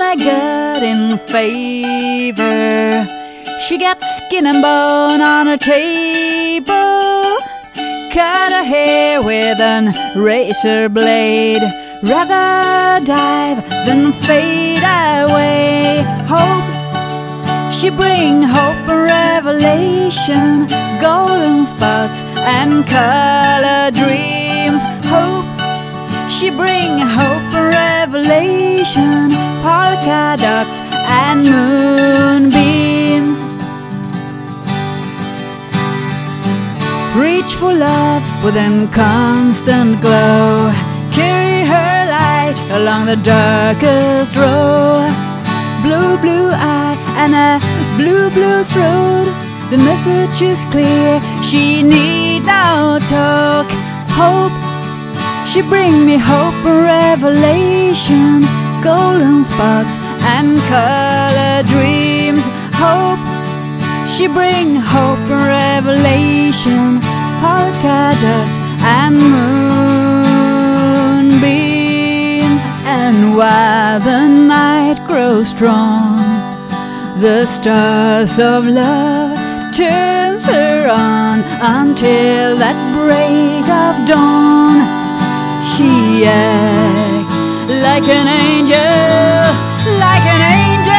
wanna get in favor. She got skin and bone on her table. Cut her hair with an razor blade. Rather dive than fade away. Hope she bring hope and revelation, golden spots and color dreams. Hope she bring hope and revelation, polka dots and moonbeams. Preach for love within constant glow. Carry her light along the darkest road. Blue, blue eye and a blue, blue throat. The message is clear, she need no talk. Hope, she bring me hope and revelation, golden spots and color dreams. Hope, she bring hope and revelation, polka dots and moonbeams. And while the night grows strong, the stars of love turns her on until that break of dawn. She acts like an angel, like an angel.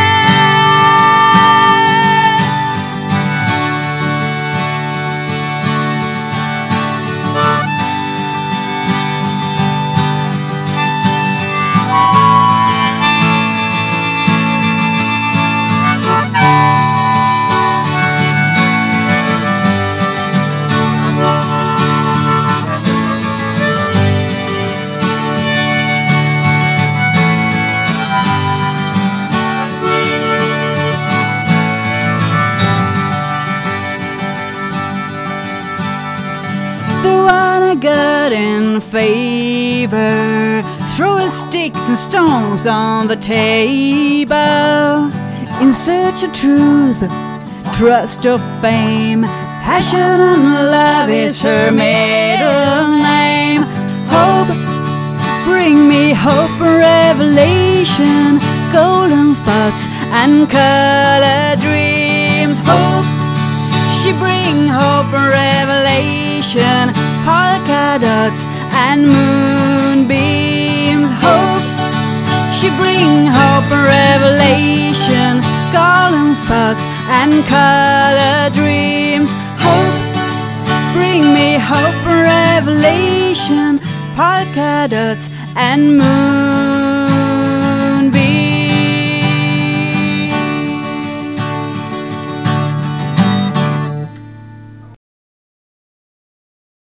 Good in favor, throwing sticks and stones on the table. In search of truth, trust of fame, passion and love is her middle name. Hope, bring me hope and revelation, golden spots and color dreams. Hope, she bring hope and revelation, polka dots and moonbeams. Hope, she bring hope and revelation, golden spots and color dreams. Hope, bring me hope and revelation, polka dots and moonbeams.